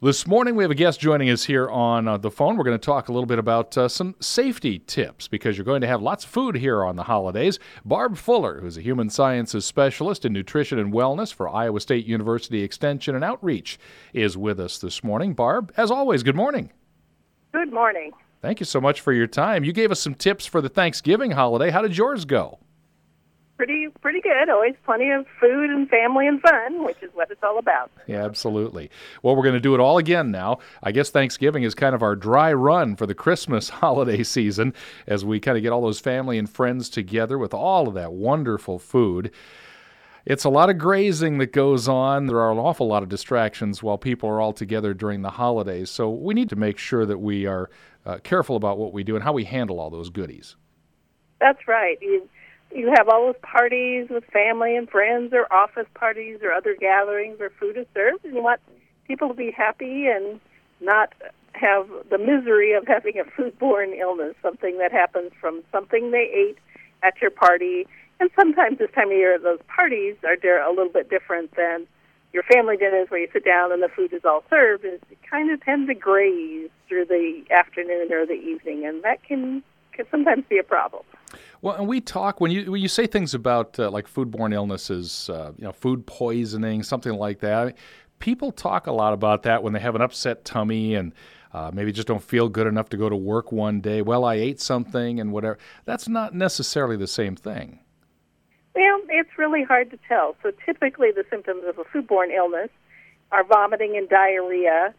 This morning, we have a guest joining us here on the phone. We're going to talk a little bit about some safety tips because you're going to have lots of food here on the holidays. Barb Fuller, who's a human sciences specialist in nutrition and wellness for Iowa State University Extension and Outreach, is with us this morning. Barb, as always, good morning. Good morning. Thank you so much for your time. You gave us some tips for the Thanksgiving holiday. How did yours go? Pretty good. Always plenty of food and family and fun, which is what it's all about. Yeah, absolutely. Well, we're going to do it all again now. I guess Thanksgiving is kind of our dry run for the Christmas holiday season as we kind of get all those family and friends together with all of that wonderful food. It's a lot of grazing that goes on. There are an awful lot of distractions while people are all together during the holidays. So we need to make sure that we are careful about what we do and how we handle all those goodies. That's right. You have all those parties with family and friends or office parties or other gatherings where food is served, and you want people to be happy and not have the misery of having a foodborne illness, something that happens from something they ate at your party. And sometimes this time of year, those parties are a little bit different than your family dinners where you sit down and the food is all served. And you kind of tend to graze through the afternoon or the evening, and that can sometimes be a problem. Well, and we talk, when you say things about like foodborne illnesses, food poisoning, something like that, people talk a lot about that when they have an upset tummy and maybe just don't feel good enough to go to work one day. Well, I ate something and whatever. That's not necessarily the same thing. Well, it's really hard to tell. So typically the symptoms of a foodborne illness are vomiting and diarrhea,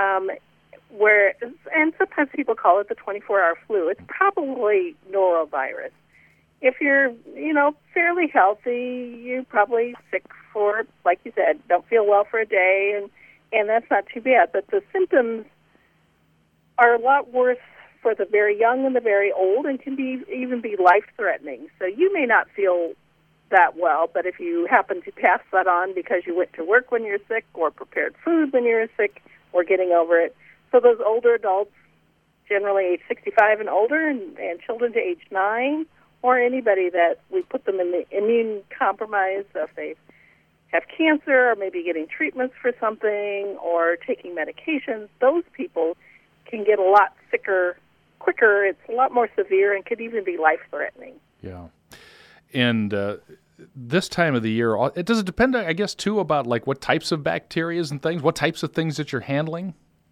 and sometimes people call it the 24-hour flu. It's probably norovirus. If you're, fairly healthy, you're probably sick for, like you said, don't feel well for a day, and that's not too bad. But the symptoms are a lot worse for the very young and the very old and can even be life-threatening. So you may not feel that well, but if you happen to pass that on because you went to work when you're sick or prepared food when you're sick or getting over it. So those older adults, generally age 65 and older, and children to age 9, or anybody that we put them in the immune compromise, so if they have cancer or maybe getting treatments for something or taking medications, those people can get a lot sicker quicker. It's a lot more severe and could even be life-threatening. Yeah. And this time of the year, does it depend, I guess, too, about like what types of bacteria and things, what types of things that you're handling?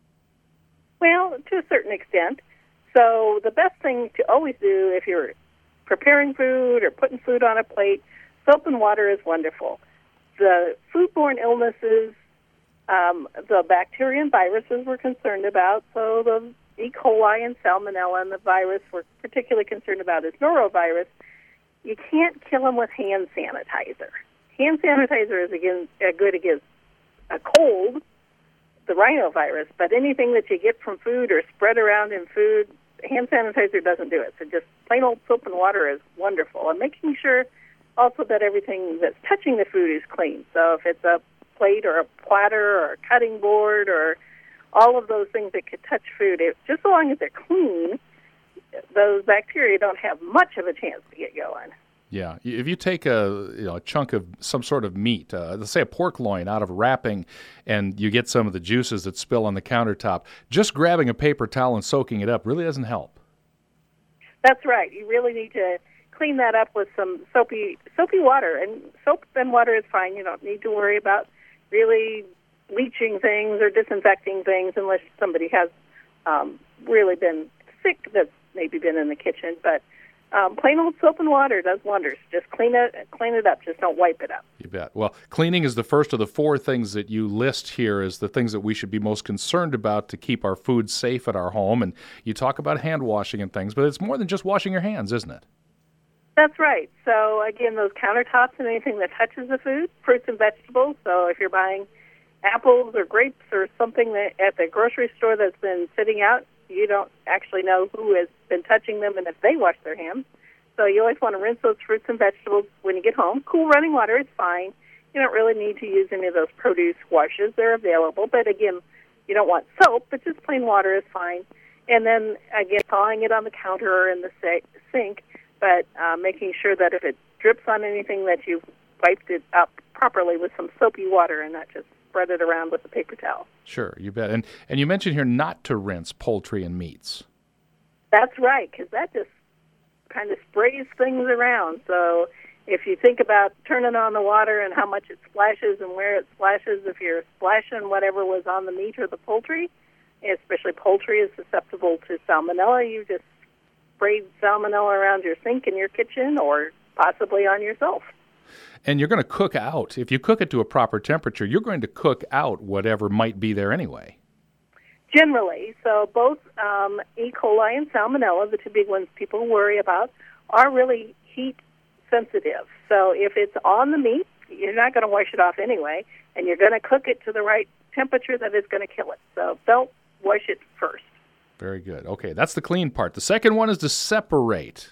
Well, to a certain extent. So the best thing to always do if you're preparing food or putting food on a plate, soap and water is wonderful. The foodborne illnesses, the bacteria and viruses we're concerned about, so the E. coli and salmonella and the virus we're particularly concerned about is norovirus. You can't kill them with hand sanitizer. Hand sanitizer is good against a cold, the rhinovirus, but anything that you get from food or spread around in food, hand sanitizer doesn't do it. So just plain old soap and water is wonderful. And making sure also that everything that's touching the food is clean. So if it's a plate or a platter or a cutting board or all of those things that could touch food, just so long as they're clean, those bacteria don't have much of a chance to get going. Yeah, if you take a chunk of some sort of meat, let's say a pork loin out of wrapping, and you get some of the juices that spill on the countertop, just grabbing a paper towel and soaking it up really doesn't help. That's right. You really need to clean that up with some soapy water, and soap and water is fine. You don't need to worry about really bleaching things or disinfecting things unless somebody has really been sick that's maybe been in the kitchen, but plain old soap and water does wonders. Just clean it up. Just don't wipe it up. You bet. Well, cleaning is the first of the 4 things that you list here as the things that we should be most concerned about to keep our food safe at our home. And you talk about hand washing and things, but it's more than just washing your hands, isn't it? That's right. So, again, those countertops and anything that touches the food, fruits and vegetables. So if you're buying apples or grapes or something that at the grocery store that's been sitting out, you don't actually know who has been touching them and if they wash their hands. So you always want to rinse those fruits and vegetables when you get home. Cool running water is fine. You don't really need to use any of those produce washes. They're available. But, again, you don't want soap, but just plain water is fine. And then, again, thawing it on the counter or in the sink, but making sure that if it drips on anything that you've wiped it up properly with some soapy water and not just spread it around with a paper towel. Sure, you bet. And you mentioned here not to rinse poultry and meats. That's right, because that just kind of sprays things around. So if you think about turning on the water and how much it splashes and where it splashes, if you're splashing whatever was on the meat or the poultry, especially poultry is susceptible to salmonella, you just sprayed salmonella around your sink in your kitchen or possibly on yourself. And you're going to cook out. If you cook it to a proper temperature, you're going to cook out whatever might be there anyway. Generally, so both E. coli and salmonella, the two big ones people worry about, are really heat sensitive. So if it's on the meat, you're not going to wash it off anyway, and you're going to cook it to the right temperature that is going to kill it. So don't wash it first. Very good. Okay, that's the clean part. The second one is to separate.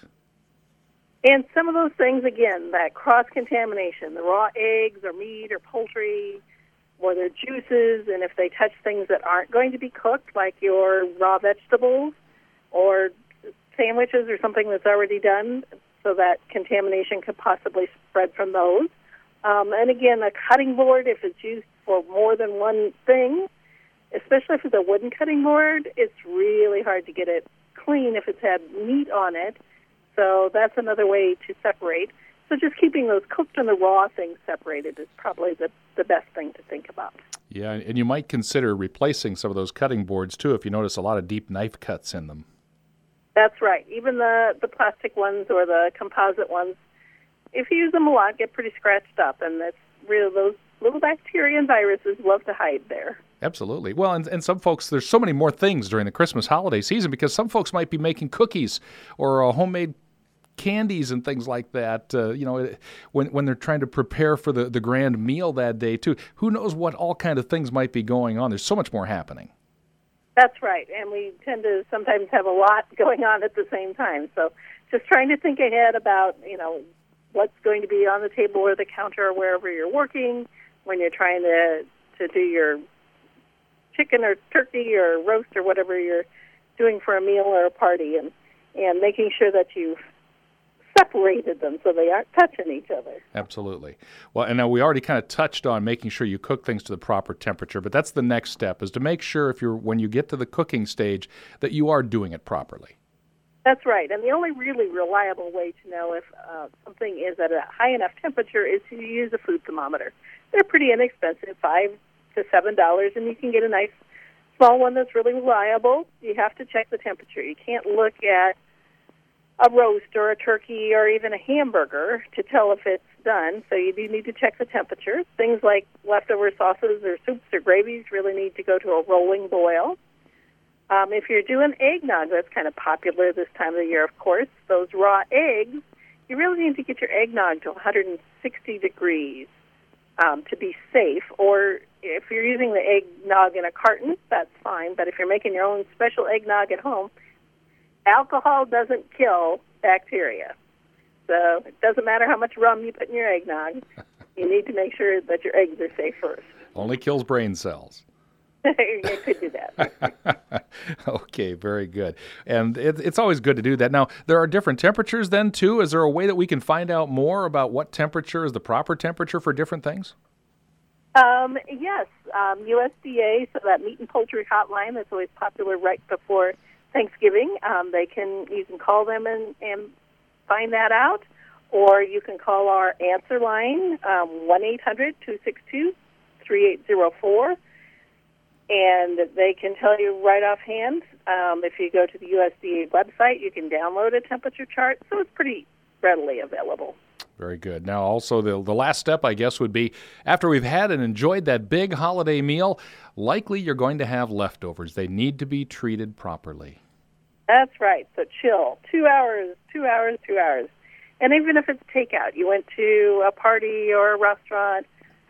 And some of those things, again, that cross-contamination, the raw eggs or meat or poultry, or their juices, and if they touch things that aren't going to be cooked, like your raw vegetables or sandwiches or something that's already done, so that contamination could possibly spread from those. And again, a cutting board, if it's used for more than one thing, especially if it's a wooden cutting board, it's really hard to get it clean if it's had meat on it. So that's another way to separate. So just keeping those cooked and the raw things separated is probably the best thing to think about. Yeah, and you might consider replacing some of those cutting boards, too, if you notice a lot of deep knife cuts in them. That's right. Even the plastic ones or the composite ones, if you use them a lot, get pretty scratched up. And that's really those little bacteria and viruses love to hide there. Absolutely. Well, and some folks, there's so many more things during the Christmas holiday season because some folks might be making cookies or homemade candies and things like that, when they're trying to prepare for the grand meal that day, too. Who knows what all kind of things might be going on. There's so much more happening. That's right, and we tend to sometimes have a lot going on at the same time. So just trying to think ahead about, what's going to be on the table or the counter or wherever you're working when you're trying to do your chicken or turkey or roast or whatever you're doing for a meal or a party, and making sure that you've separated them so they aren't touching each other. Absolutely. Well, and now we already kind of touched on making sure you cook things to the proper temperature, but that's the next step, is to make sure when you get to the cooking stage that you are doing it properly. That's right. And the only really reliable way to know if something is at a high enough temperature is to use a food thermometer. They're pretty inexpensive, $5 to $7, and you can get a nice small one that's really reliable. You have to check the temperature. You can't look at a roast or a turkey or even a hamburger to tell if it's done, so you do need to check the temperature. Things like leftover sauces or soups or gravies really need to go to a rolling boil. If you're doing eggnog, that's kind of popular this time of the year, of course. Those raw eggs, you really need to get your eggnog to 160 degrees to be safe. Or if you're using the eggnog in a carton, that's fine. But if you're making your own special eggnog at home, alcohol doesn't kill bacteria. So it doesn't matter how much rum you put in your eggnog. You need to make sure that your eggs are safe first. Only kills brain cells. You could do that. Okay, very good. And it's always good to do that. Now, there are different temperatures then, too. Is there a way that we can find out more about what temperature is the proper temperature for different things? Yes. USDA, so that meat and poultry hotline that's always popular right before Thanksgiving, you can call them and find that out. Or you can call our answer line, 1-800-262-3804. And they can tell you right offhand. If you go to the USDA website, you can download a temperature chart, so it's pretty readily available. Very good. Now, also, the last step, I guess, would be after we've had and enjoyed that big holiday meal, likely you're going to have leftovers. They need to be treated properly. That's right. So chill. 2 hours. And even if it's takeout, you went to a party or a restaurant,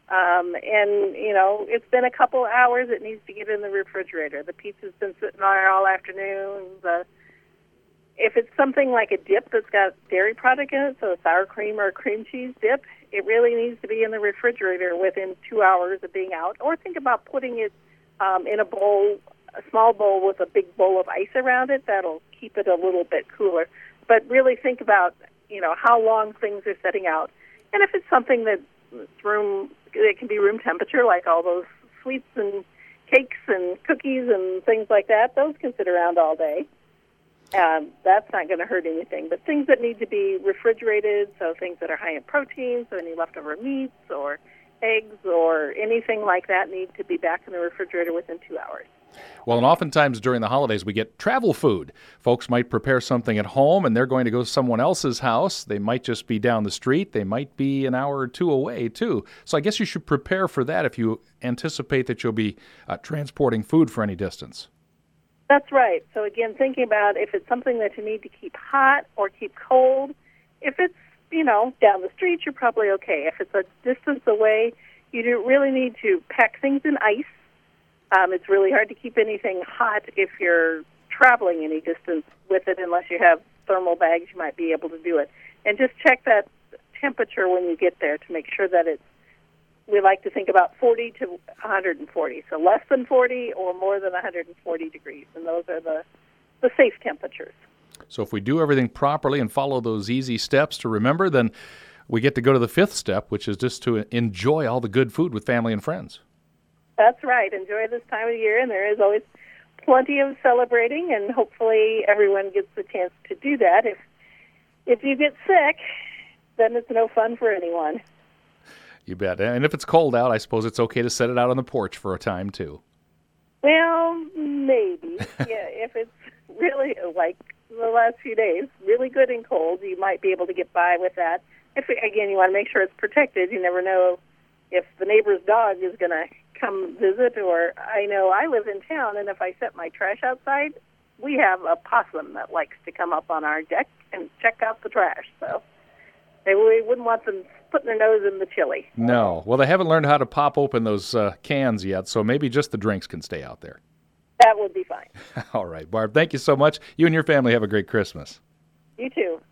it's been a couple hours, it needs to get in the refrigerator. The pizza's been sitting there all afternoon. If it's something like a dip that's got dairy product in it, so a sour cream or a cream cheese dip, it really needs to be in the refrigerator within 2 hours of being out. Or think about putting it in a bowl, a small bowl with a big bowl of ice around it. That'll keep it a little bit cooler. But really think about, how long things are setting out. And if it's something that can be room temperature, like all those sweets and cakes and cookies and things like that, those can sit around all day. That's not going to hurt anything. But things that need to be refrigerated, so things that are high in protein, so any leftover meats or eggs or anything like that need to be back in the refrigerator within 2 hours. Well, and oftentimes during the holidays, we get travel food. Folks might prepare something at home, and they're going to go to someone else's house. They might just be down the street. They might be an hour or two away, too. So I guess you should prepare for that if you anticipate that you'll be transporting food for any distance. That's right. So again, thinking about if it's something that you need to keep hot or keep cold, if it's, down the street, you're probably okay. If it's a distance away, you do really need to pack things in ice. It's really hard to keep anything hot if you're traveling any distance with it, unless you have thermal bags, you might be able to do it. And just check that temperature when you get there to make sure that we like to think about 40 to 140, so less than 40 or more than 140 degrees, and those are the safe temperatures. So if we do everything properly and follow those easy steps to remember, then we get to go to the fifth step, which is just to enjoy all the good food with family and friends. That's right. Enjoy this time of year, and there is always plenty of celebrating, and hopefully everyone gets the chance to do that. If you get sick, then it's no fun for anyone. You bet. And if it's cold out, I suppose it's okay to set it out on the porch for a time, too. Well, maybe. Yeah, if it's really, like the last few days, really good and cold, you might be able to get by with that. Again, you want to make sure it's protected. You never know if the neighbor's dog is going to come visit, or I know I live in town, and if I set my trash outside, we have a possum that likes to come up on our deck and check out the trash. So we wouldn't want them putting their nose in the chili. No. Well, they haven't learned how to pop open those cans yet, so maybe just the drinks can stay out there. That would be fine. All right, Barb, thank you so much. You and your family have a great Christmas. You too.